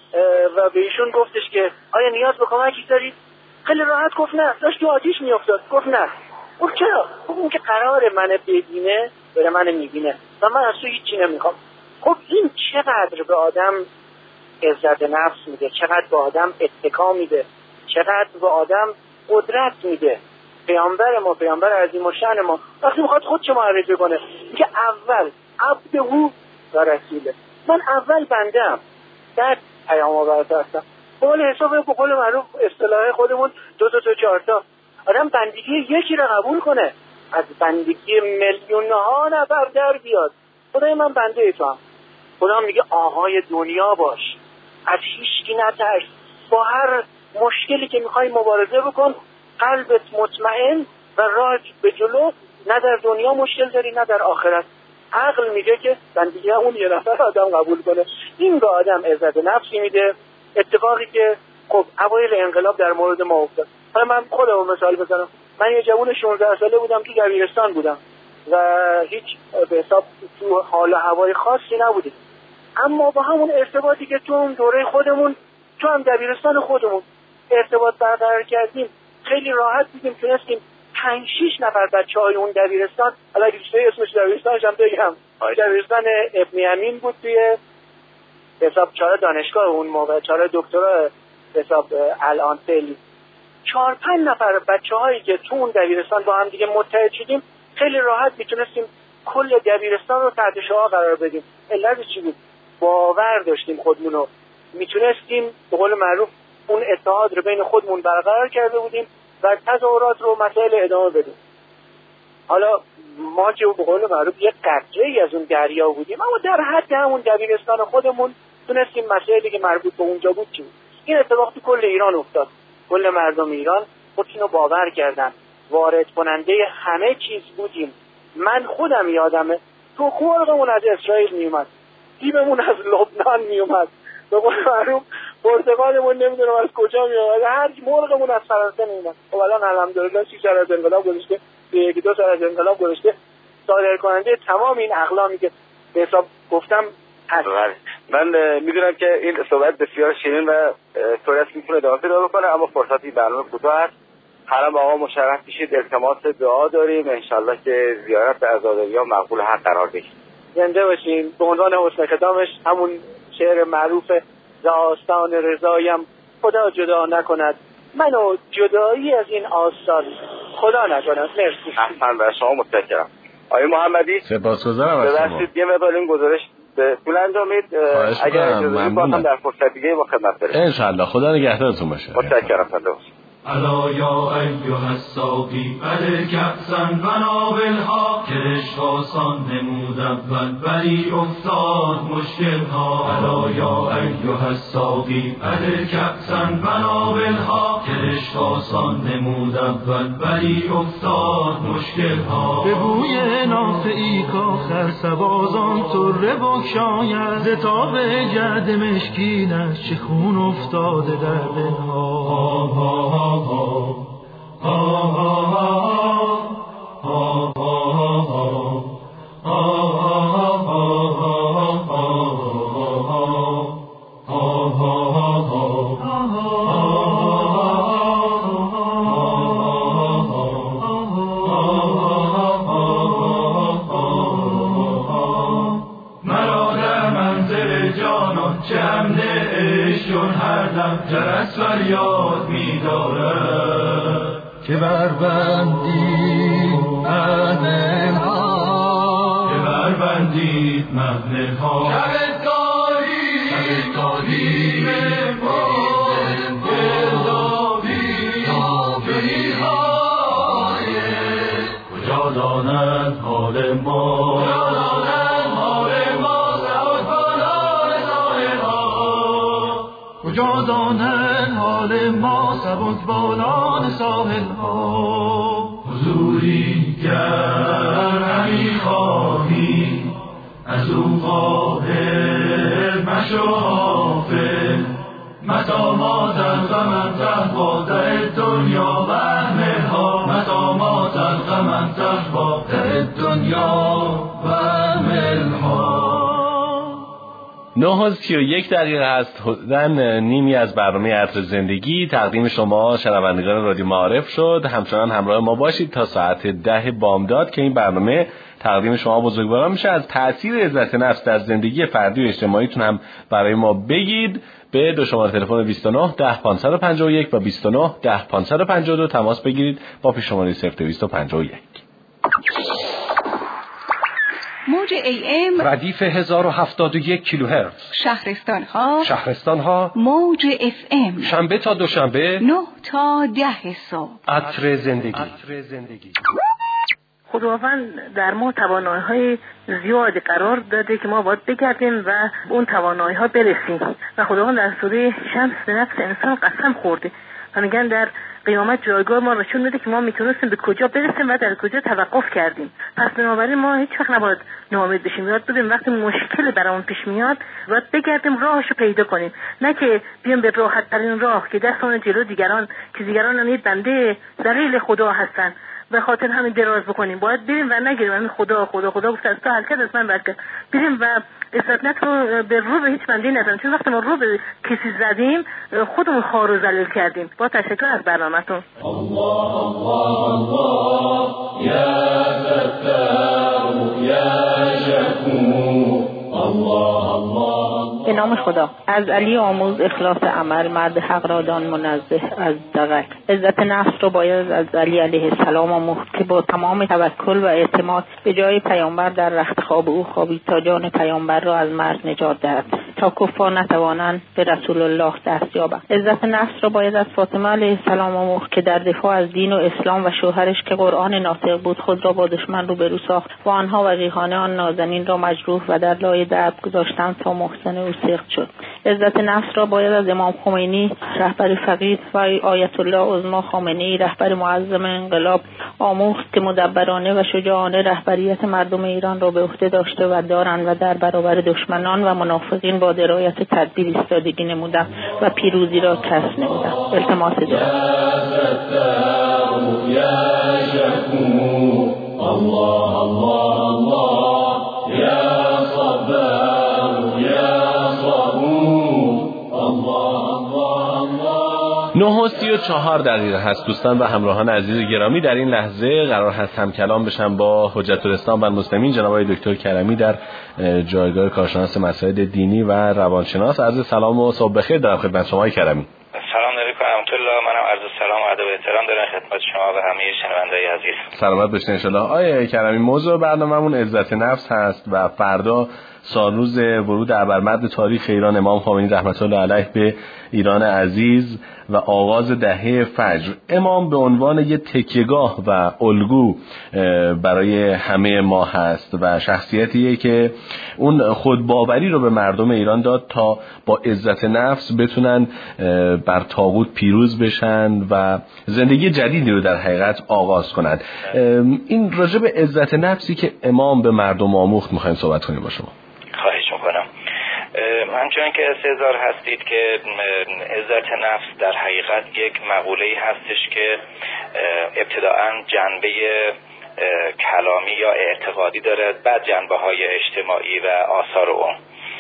Speaker 17: و به ایشون گفتش که آیا نیاز به کمکی دارید؟ خیلی راحت گفت نه. داشت تو آتیش میافتاد گفت نه. گفت چرا؟ گفت اون که قرار منو ببینه بره منو میبینه و من از تو هیچی نمیخوام. خب این چقدر به آدم عزت نفس میده، چقدر به آدم اتکا میده، چقدر به آدم قدرت میده. پیامبر ما، پیامبر عظیم الشأن ما وقتی میخواد خودش معرفی کنه میگه اول عبد او و رسوله، من اول بنده‌ام بعد پیام آورده هستم. قول حساب به قول معروف اصطلاح خودمون دو تا تا چهار تا آدم بندگی یکی رو قبول کنه، از بندگی میلیون ها نفر در بیاد. خدای من بنده تو هم. خدا میگه آقای دنیا باش، از هیچکی نترس، با هر مشکلی که میخوای مبارزه بکن، قلبت مطمئن و راه به جلو، نه در دنیا مشکل داری نه در آخرت. عقل میگه که بندگی اون یه نفر آدم قبول کنه. این به آدم عزت نفسی میده. اتفاقی که خب اوایل انقلاب در مورد ما افتاد. حالا من خودم مثال بزنم. من یه جوان شانزده ساله بودم، تو دبیرستان بودم و هیچ به حساب تو حال و هوای خاصی نبودیم، اما با همون ارتباطی که تو اون دوره خودمون تو هم دبیرستان خودمون ارتباط برقرار کردیم، خیلی راحت دیدیم تونستیم پنج شیش نفر بچه‌های اون دبیرستان، حالا دوستای اسمش دبیرستانش هم بگم، دبیرستان ابن امین بود توی حساب چهار دانشگاه اون موقع، چهار دکترا حساب الان فعلی، چهار پنج نفر بچه‌هایی که تو اون دبیرستان با هم دیگه متحد شدیم، خیلی راحت میتونستیم کل دبیرستان رو تحت شعاع قرار بدیم. علت چی بود؟ باور داشتیم خودمون رو، میتونستیم به قول معروف اون اتحاد رو بین خودمون برقرار کرده بودیم و تظاهرات رو مسائل ادامه بدیم. حالا ما که به قول معروف یک قطره‌ای از اون دریا بودیم، اما در حد همون دبیرستان خودمون تونستیم مسائلی که مربوط به اونجا بود چی بود. این اتفاق تو کل ایران افتاد. کل مردم ایران خودشون رو باور کردن، وارد کننده همه چیز بودیم. من خودم یادمه تو خورقمون از اسرائیل میومد، دیبمون از لبنان میومد، به قول معروف پرتقالمون نمیدونم از کجا میومد، هر مرغمون از فرانسه میومد. خب الان الحمدلله سی سال از انقلاب گذشته، یکی دو سال از انقلاب گذشته، صادر کننده تمام این اقلامی که به حساب گفتم هست.
Speaker 9: من میدونم که این صحبت بسیار شیرین و طوری است که میتونه ادامه پیدا بکنه، اما فرصتی برنامه کوتاه هست. حرم آقا مشرف بشید، التماس دعا داریم انشالله که زیارت به عزاداریا مقبول حق قرار بگیره.
Speaker 17: زنده باشین. به عنوان حسن ختامش همون شعر معروف ز آستان رضایم خدا جدا نکند، منو جدایی از این آستان خدا نکند. مرسی.
Speaker 9: احسن و شما متشکرم. آقای محمدی
Speaker 2: سپاسگزارم از شما.
Speaker 9: ببخشید یه مقدار این گزارش به طول انجامید، اگر اجازه بدید باز در فرصت دیگه با خدمت بریم
Speaker 2: ان شاء الله. خدا نگهدارتون باشه.
Speaker 9: متشکرم. خدا
Speaker 3: الا یا ایها الساقی بده کأسا بنابلها که عشق آسان نمود اول ولی افتاد مشکل ها. الا یا ایها الساقی بده کأسا بنابلها که عشق آسان نمود اول ولی افتاد مشکل ها.
Speaker 5: به بوی نافعی کاخر سبازان طره بگشاید ز تاب جعد مشکینش چه خون افتاده در دلها.
Speaker 3: جرس فریاد می دارد
Speaker 5: که بربندید مهنها
Speaker 3: که بربندید مهنها شبکاری شبکاری بپرد گردابی جایی های کجا داند حال ما
Speaker 5: کجا دانن حال ما سبک بالان ساحل ها
Speaker 3: حضوری گر همی خواهی از او قاهر مشو حافظ متا ما تلقى من تحبا در دنیا و اهملها متا ما تلقى من تحبا در دنیا و اهملها.
Speaker 2: نه و سی و یک دقیقه هست، حدوداً نیمی از برنامه عطر زندگی تقدیم شما شنوندگان رادیو معارف شد. همچنان همراه ما باشید تا ساعت ده بامداد که این برنامه تقدیم شما بزرگواران میشه. از تأثیر عزت نفس در زندگی فردی و اجتماعیتون هم برای ما بگید. به دو شماره تلفن بیست و نه ده پانصد و پنجاه و یک و بیست و نه ده پانصد و پنجاه و دو تماس بگیرید با پیش شماره صفر دویست و پنجاه و یک.
Speaker 1: موج ای ام
Speaker 18: ردیف هزار و هفتاد و یک کیلوهرتز.
Speaker 1: شهرستان ها
Speaker 18: شهرستان ها
Speaker 1: موج اف ام
Speaker 18: شنبه تا دوشنبه
Speaker 1: نه تا ده صبح.
Speaker 18: عطر زندگی.
Speaker 1: عطر زندگی.
Speaker 19: خداوند در ما توانایی‌های زیادی قرار داده که ما باید بگردیم و اون توانایی‌ها برسیم و خداوند در سوره شمس به نفس انسان قسم خورده و میگن در قیامت جایگاه ما نشون میده که ما میتونستیم به کجا برسیم و در کجا توقف کردیم. پس بنابراین ما هیچ وقت نباید ناامید بشیم، یاد بدیم وقتی مشکل برامون پیش میاد باید بگردیم راهشو پیدا کنیم، نه که بیام به راحت ترین راه که دستان جلو دیگران که دیگران هم بنده ذلیل خدا هستن به خاطر همین دراز بکنیم. باید بریم و نگیریم همین خدا خدا خدا گفت از تو حرکت از من برکت بریم و استثنات رو به رو به هیچ بنده نزنیم، چون وقتی ما رو به کسی زدیم خودمون خار و ذلیل کردیم. با تشکر از برنامه‌تون.
Speaker 3: الله الله الله یا فتاح یا شکور الله الله.
Speaker 19: به نام خدا. از علی آموز اخلاص عمل، مرد حق را دان منزه از دغل. عزت نفس رو باید از علی علیه السلام آموخت که با تمام توکل و اعتماد به جای پیامبر در رخت خواب او خوابید تا جان پیامبر را از مرگ نجات دهد تا کفار نتوانند به رسول الله دست یابند. عزت نفس را باید از فاطمه علیه السلام آموخت که در دفاع از دین و اسلام و شوهرش که قرآن ناطق بود خود را با دشمن روبرو ساخت و آنها وقیحانه آن نازنین را مجروح و در لای درب گذاشتند تا محسن او سخت شد. عزت نفس را باید از امام خمینی رهبر فقید و آیت الله عظما خامنه‌ای رهبر معظم انقلاب آموخت که مدبرانه و شجاعانه رهبریت مردم ایران را به عهده داشته و دارند و در برابر دشمنان و منافقین با درایت تدبیر ایستادگی نمودند و پیروزی را کسب نمودند. التماس دعا.
Speaker 3: الله الله الله یا صبر یا صبور الله الله الله.
Speaker 2: نه و سی و چهار دقیقه هست دوستان و همراهان عزیز گرامی. در این لحظه قرار هست هم کلام بشم با حجت الاسلام و المسلمین جناب آقای دکتر کرمی در جایگاه کارشناس مسائل دینی و روانشناس. عرض سلام و صبح بخیر دارم خدمت شما آقای کرمی.
Speaker 20: سلام علیکم و رحمت الله. منم عرض سلام و ادب و احترام دارم خدمت شما و همه شنوندگان عزیز.
Speaker 2: سلامت باشین ان شاء الله. آقای کرمی موضوع برنامه‌مون عزت نفس هست و فردا سالروز ورود ابرمرد تاریخ ایران امام خمینی رحمت الله علیه به ایران عزیز و آغاز دهه فجر. امام به عنوان یک تکیه‌گاه و الگو برای همه ما هست و شخصیتیه که اون خودباوری رو به مردم ایران داد تا با عزت نفس بتونن بر طاغوت پیروز بشن و زندگی جدیدی رو در حقیقت آغاز کنن. این راجع به عزت نفسی که امام به مردم آموخت می‌خوایم صحبت کنیم با شما.
Speaker 20: خواهش میکنم. همچنان که استحضار هستید که عزت نفس در حقیقت یک مقوله‌ای هستش که ابتداعاً جنبه کلامی یا اعتقادی داره، بعد جنبه‌های اجتماعی و آثار اون.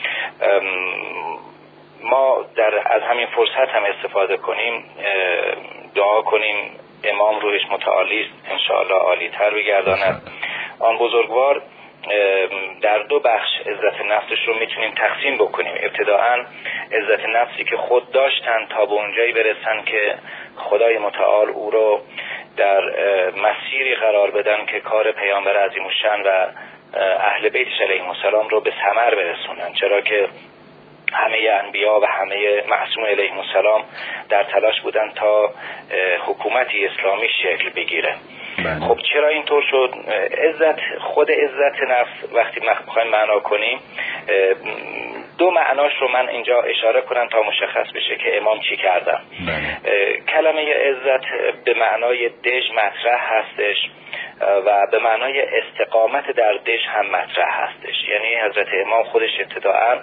Speaker 20: ما در از همین فرصت هم استفاده کنیم، دعا کنیم امام روحش متعالی است انشاءالله عالی تر بگرداند. آن بزرگوار در دو بخش عزت نفسش رو میتونیم تقسیم بکنیم. ابتداعاً عزت نفسی که خود داشتن تا به اونجایی برسن که خدای متعال او رو در مسیری قرار بدن که کار پیامبر عظیم الشأن و اهل بیتش علیهم السلام رو به ثمر برسونن، چرا که همه انبیا و همه معصوم علیهم السلام در تلاش بودن تا حکومتی اسلامی شکل بگیره. بله. خب چرا اینطور شد؟ عزت، خود عزت نفس وقتی میخوایم معنا کنیم، دو معناش رو من اینجا اشاره کنم تا مشخص بشه که امام چی کردن. بله. کلمه عزت به معنای دژ مطرح هستش و به معنای استقامت در دژ هم مطرح هستش. یعنی حضرت امام خودش ابتداعا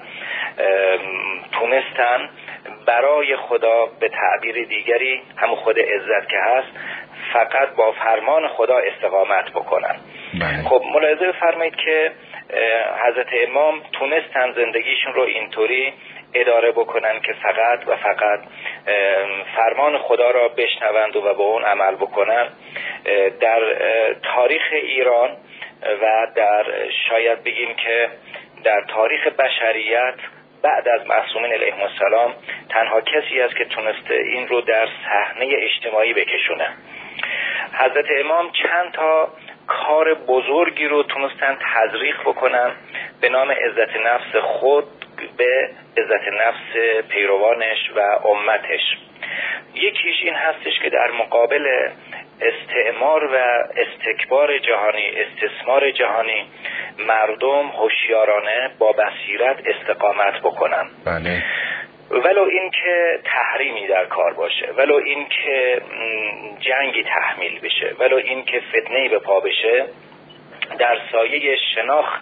Speaker 20: تونستن برای خدا به تعبیر دیگری همون خود عزت که هست فقط با فرمان خدا استقامت بکنن. بله. خب ملاحظه بفرمایید که حضرت امام تونستن زندگیشون رو اینطوری اداره بکنن که فقط و فقط فرمان خدا را بشنوند و به اون عمل بکنن. در تاریخ ایران و در شاید بگیم که در تاریخ بشریت بعد از معصومین علیهم السلام تنها کسی است که تونسته این رو در صحنه اجتماعی بکشونه. حضرت امام چند تا کار بزرگی رو تونستن تزریق بکنن به نام عزت نفس خود به عزت نفس پیروانش و امتش. یکیش این هستش که در مقابل استعمار و استکبار جهانی، استثمار جهانی، مردم هوشیارانه با بصیرت استقامت بکنن. بله. ولو این که تحریمی در کار باشه، ولو این که جنگی تحمیل بشه، ولو این که فتنه‌ای به پا بشه، در سایه شناخت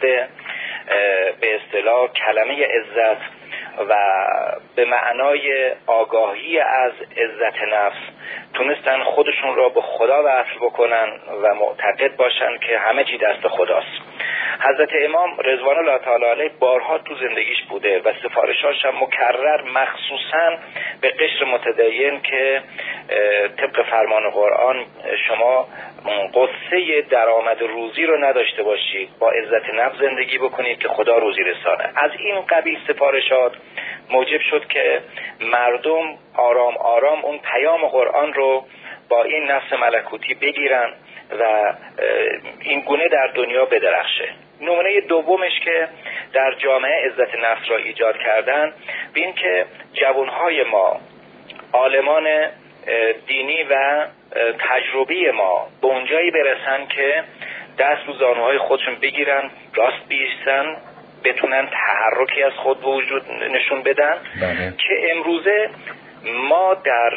Speaker 20: به اصطلاح کلمه عزت و به معنای آگاهی از عزت نفس تونستن خودشون را به خدا وصل بکنن و معتقد باشن که همه چی دست خداست. حضرت امام رضوان الله تعالی علیه بارها تو زندگیش بوده و سفارشاش هم مکرر مخصوصا به قشر متدین که طبق فرمان قرآن شما قصه درآمد روزی رو نداشته باشید، با عزت نفس زندگی بکنید که خدا روزی رسانه. از این قبیل سفارشات موجب شد که مردم آرام آرام اون پیام قرآن رو با این نفس ملکوتی بگیرن و این گونه در دنیا بدرخشه. نمونه دومش که در جامعه عزت نفس را ایجاد کردن بین که جوانهای ما، عالمان دینی و تجربی ما به اونجایی برسن که دست رو زانوهای خودشون بگیرن، راست بیستن، بتونن تحرکی از خود به وجود نشون بدن. بله. که امروزه ما در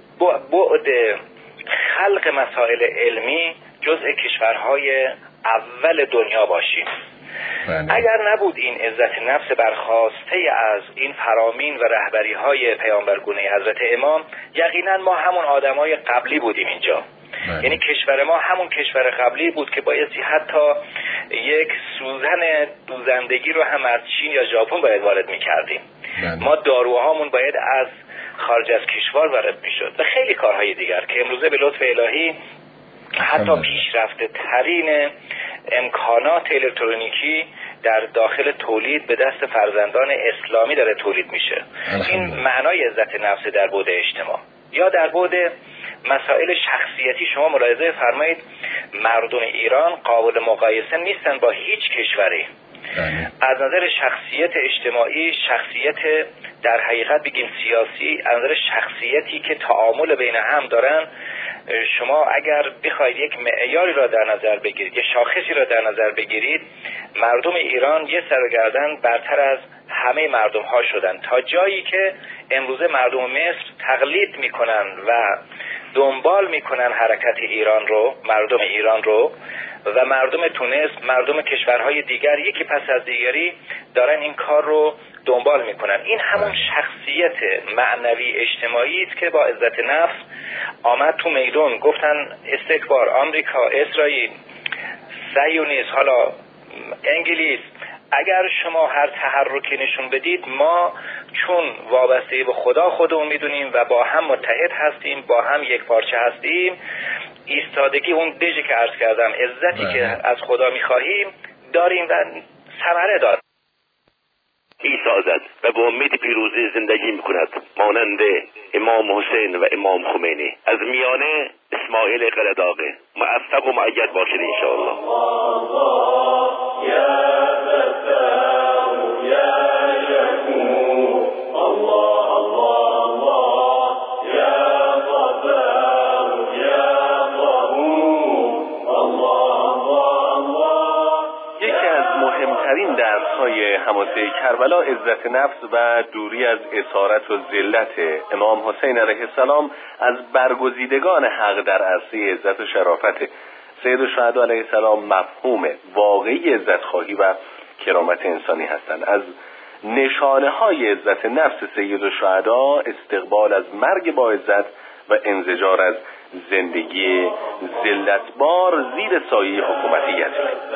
Speaker 20: بعد خلق مسائل علمی جزء کشورهای اول دنیا باشیم. بله. اگر نبود این عزت نفس برخواسته از این فرامین و رهبری های پیامبرگونه حضرت امام، یقینا ما همون آدمای قبلی بودیم اینجا. بله. یعنی کشور ما همون کشور قبلی بود که بایستی حتی یک سوزن دوزندگی رو هم از چین یا ژاپن باید وارد می‌کردیم. بله. ما داروهامون باید از خارج از کشور وارد می‌شد و خیلی کارهای دیگر که امروزه به لطف الهی حتی پیشرفته ترین امکانات الکترونیکی در داخل تولید به دست فرزندان اسلامی داره تولید میشه. این معنای عزت نفس در بعد اجتماع. یا در بعد مسائل شخصیتی شما ملاحظه فرمایید مردم ایران قابل مقایسه نیستن با هیچ کشوری. از نظر شخصیت اجتماعی، شخصیت در حقیقت بگیم سیاسی، از نظر شخصیتی که تعامل بین هم دارن، شما اگر بخواید یک معیاری را در نظر بگیرید، یک شاخصی را در نظر بگیرید، مردم ایران یه سر و گردن برتر از همه مردم ها شدن، تا جایی که امروزه مردم مصر تقلید میکنن و دنبال میکنن حرکت ایران رو، مردم ایران رو، و مردم تونس، مردم کشورهای دیگر یکی پس از دیگری دارن این کار رو دنبال میکنن. این همون شخصیت معنوی اجتماعی است که با عزت نفس آمد تو میدون. گفتن استکبار، آمریکا، اسرائیل، صهیونیسم، حالا انگلیس، اگر شما هر تحرکی نشون بدید ما چون وابسته به خدا خودمون میدونیم و با هم متحد هستیم، با هم یک پارچه هستیم، ایستادگی، اون دژی که عرض کردم، عزتی بله. که از خدا میخواهیم داریم و ثمره دار
Speaker 21: میسازد و با امید پیروزی زندگی میکند، مانند امام حسین و امام خمینی. از میانه اسماعیل قلداغه موفق و مؤید باشید انشاءالله.
Speaker 2: مهمترین درس‌های حماسه کربلا عزت نفس و دوری از اسارت و ذلت امام حسین علیه السلام از برگزیدگان حق در عرصه عزت و شرافت. سید الشهدا علیه السلام مفهوم واقعی عزت خواهی و کرامت انسانی هستند. از نشانه های عزت نفس سید الشهدا استقبال از مرگ با عزت و انزجار از زندگی ذلتبار زیر سایه حکومتیت.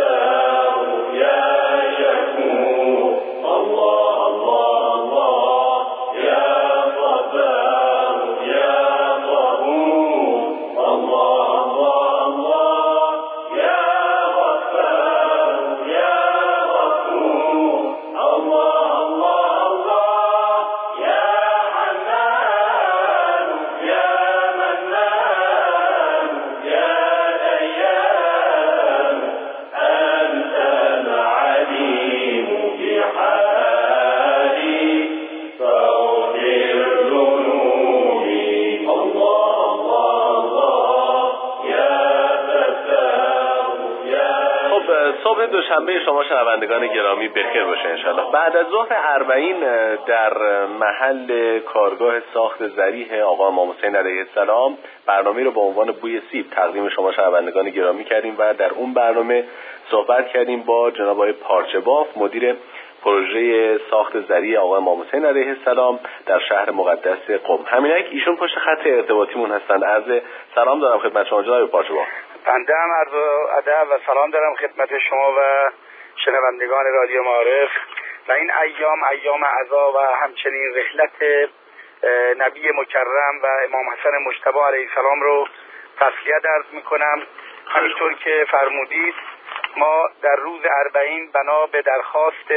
Speaker 2: صبح دوشنبه شما شنوندگان گرامی بخیر باشه انشالله. بعد از ظهر اربعین در محل کارگاه ساخت ضریح آقا امام حسین علیه السلام برنامه رو با عنوان بوی سیب تقدیم شما شنوندگان گرامی کردیم و در اون برنامه صحبت کردیم با جناب آقای پارچه‌باف، مدیر پروژه ساخت ضریح آقا امام حسین علیه السلام در شهر مقدس قم. همینک ایشون پشت خط ارتباطیمون هستند. عرض سلام دارم خدمت شما جناب پارچه‌باف.
Speaker 22: بنده هم عرض ادب و سلام دارم خدمت شما و شنوندگان رادیو معارف. و این ایام ایام عزا و همچنین رحلت نبی مکرم و امام حسن مجتبی علیه السلام رو تسلیت عرض میکنم. همینطور که فرمودید ما در روز اربعین بنا به درخواست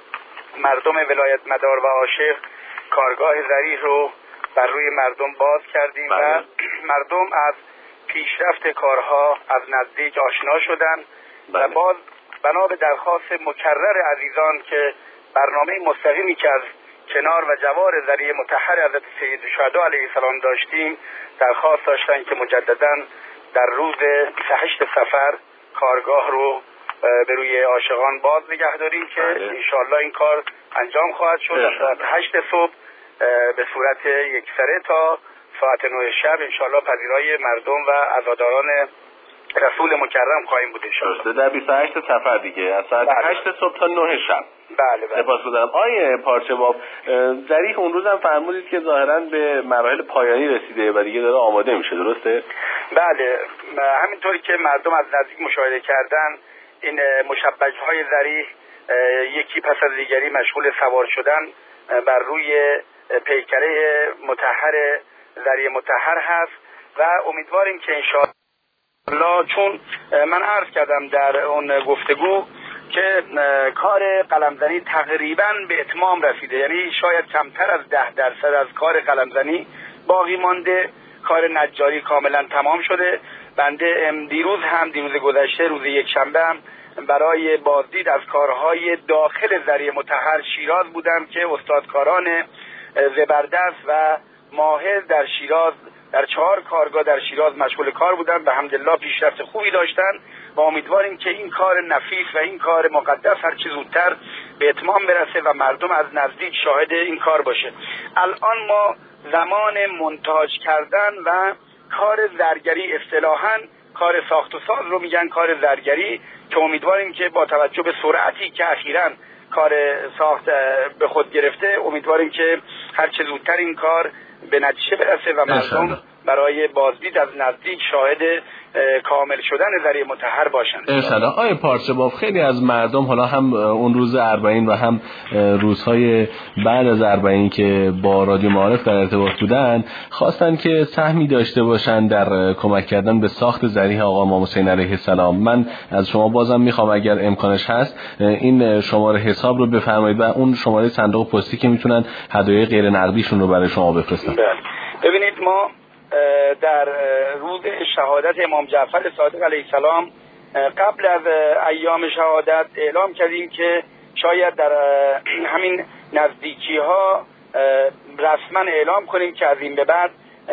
Speaker 22: مردم ولایت مدار و عاشق کارگاه ضریح رو بر روی مردم باز کردیم بله. و مردم از پیشرفت کارها از نزدیک آشنا شدن بله. و باز بنا به درخواست مکرر عزیزان که برنامه مستقیمی که از کنار و جوار ذریح مطهر حضرت سید الشهدا علیه السلام داشتیم درخواست داشتن که مجددا در روز بیست و هشتم صفر کارگاه رو به روی عاشقان باز نگه داریم که بله. انشالله این کار انجام خواهد شد. ساعت هشت صبح به صورت یکسره تا ساعت نه شب انشالله پذیرای مردم و عزاداران رسول مکرم خواهیم بود انشالله.
Speaker 2: در بیست و هشتم صفر دیگه از ساعت بله. هشت صبح تا نه شب.
Speaker 22: بله بله.
Speaker 2: سپاسگزارم. آیه پارچه‌باف، ضریح اون روزم فرمودید که ظاهراً به مراحل پایانی رسیده و دیگه داره آماده میشه، درسته؟
Speaker 22: بله، همینطوری که مردم از نزدیک مشاهده کردن این مشبج‌های ضریح یکی پس از دیگری مشغول سوار شدن بر روی پیکره مطهر ضریح مطهر هست و امیدواریم که انشاءالله، چون من عرض کردم در اون گفتگو که کار قلمزنی تقریبا به اتمام رسیده، یعنی شاید کمتر از ده درصد از کار قلمزنی باقی مانده، کار نجاری کاملا تمام شده. بنده دیروز هم دیروز گذشته روز یک شنبه هم برای بازدید از کارهای داخل ضریح مطهر شیراز بودم که استادکاران زبردست و ماهر در شیراز در چهار کارگاه در شیراز مشغول کار بودن، به حمدالله پیشرفت خوبی داشتن و امیدواریم که این کار نفیس و این کار مقدس هر چه زودتر به اتمام برسه و مردم از نزدیک شاهد این کار باشه. الان ما زمان مونتاژ کردن و کار زرگری، اصطلاحاً کار ساخت و ساز رو میگن کار زرگری، که امیدواریم که با توجه به سرعتی که اخیراً کار ساخت به خود گرفته. امیدواریم که هر چه زودتر این کار به نتیجه برسه و مردم برای بازدید از نزدیک شاهد کامل شدن ذریعه مطهر باشن
Speaker 2: انشالله. آیه پارچه‌باف، خیلی از مردم حالا هم اون روز اربعین و هم روزهای بعد از اربعین که با رادیو معارف در ارتباط بودن خواستن که سهمی داشته باشن در کمک کردن به ساخت ضریح آقا امام حسین علیه السلام. من از شما بازم میخوام اگر امکانش هست این شماره حساب رو بفرمایید و اون شماره صندوق پستی که میتونن هدایای غیر نقدیشون رو برای شما بفرستن.
Speaker 22: ببینید ما در روز شهادت امام جعفر صادق علیه السلام قبل از ایام شهادت اعلام کردیم که شاید در همین نزدیکی ها رسما اعلام کنیم که از این به بعد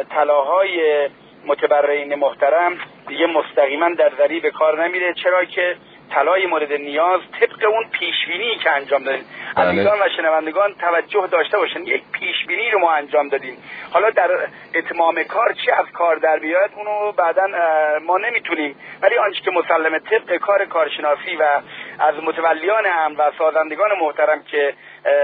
Speaker 22: طلاهای متبرعین محترم دیگه مستقیما در ذریع به کار نمیره، چرا که طلای مورد نیاز طبق اون پیشبینی که انجام دادیم. عزیزان و شنوندگان توجه داشته باشن، یک پیشبینی رو ما انجام دادیم. حالا در اتمام کار چی از کار در بیاد اونو بعداً ما نمیتونیم، ولی آنچه که مسلمه طبق کار کارشناسی و از متولیان هم و سازندگان محترم که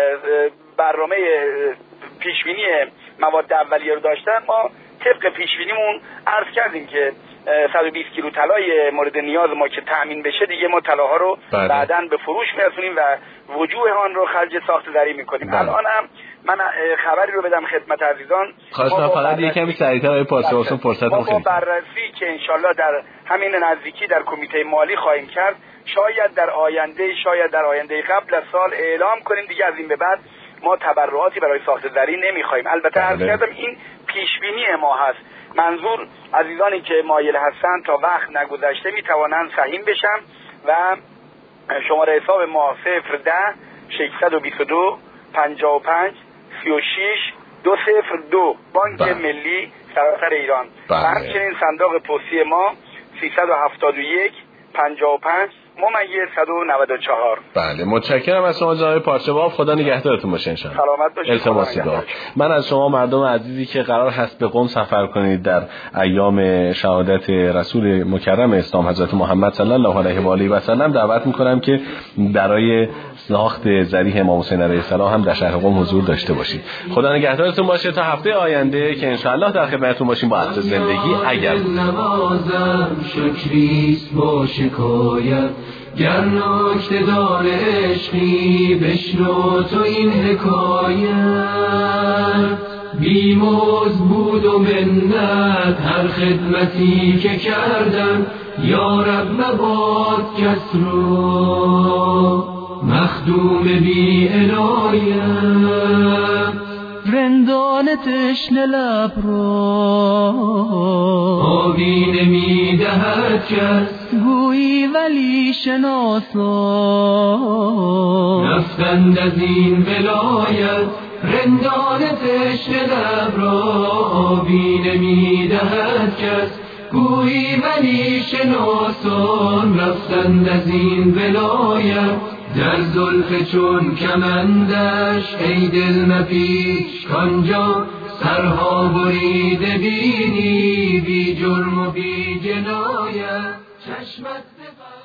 Speaker 22: برنامه پیشبینی مواد اولیه رو داشتن، ما طبق پیشبینیمون عرض کردیم که صد و بیست کیلو طلای مورد نیاز ما که تأمین بشه دیگه ما طلاها رو بعداً به فروش میرسونیم و وجوه آن رو خرج ساخت ذریع میکنیم. الان هم من خبری رو بدم خدمت عزیزان،
Speaker 2: خواستم فقط یک کمی سریعتر آقای پاسپورتون فرصت
Speaker 22: ما با بررسی که انشالله در همین نزدیکی در کمیته مالی خواهیم کرد، شاید در آینده شاید در آینده قبل از سال اعلام کنیم دیگه از این به بعد ما تبرعاتی برای ساخت ذریع نمیخوایم. البته عرض کردم این پیشبینی ما هست. منظور عزیزانی که مایل هستن تا وقت نگذشته میتوانند سهیم بشن و شماره حساب ما صفر ده ششصد و بیست و دو پنجاه و پنج سی و شش دو صفر دو بانک بله. ملی سراسر ایران بله. و همچنین صندوق پستی ما سیصد و هفتاد و یک پنجاه و پنج ممیز صد و نود و چهار.
Speaker 2: بله متشکرم از شما جناب پارچه‌باف، خدا نگهدارتون باشه انشاءالله.
Speaker 22: سلامت باشید.
Speaker 2: التماسی دارم. من از شما مردم عزیزی که قرار هست به قم سفر کنید در ایام شهادت رسول مکرم اسلام حضرت محمد صلی الله علیه و آله و سلم دعوت می‌کنم که برای ساخت ضریح امام حسین علیه السلام هم در شهر قم حضور داشته باشید. خدا نگهدارتون باشه تا هفته آینده که انشاءالله در خدمتتون باشیم با عطر زندگی. اگر
Speaker 3: نوازم شکریست با شکایت گر نکته دار عشقی بشنو تو این حکایت، بیموز بود و منت هر خدمتی که کردم، یا رب مباد کس رو مخدوم بی عنایت،
Speaker 5: رندان تشنه لب را
Speaker 3: آبی نمی دهد کس،
Speaker 5: گویی ولی شناسا
Speaker 3: رفتند از این ولایت، رندان تشنه لب را آبی نمی دهد کس، گویی ولی شناسان رفتند از این ولایت، در زلف چون کمندش ای دل مپیچ کانجا، سرها بریده بینی بی جرم و بی جنایت، چشمت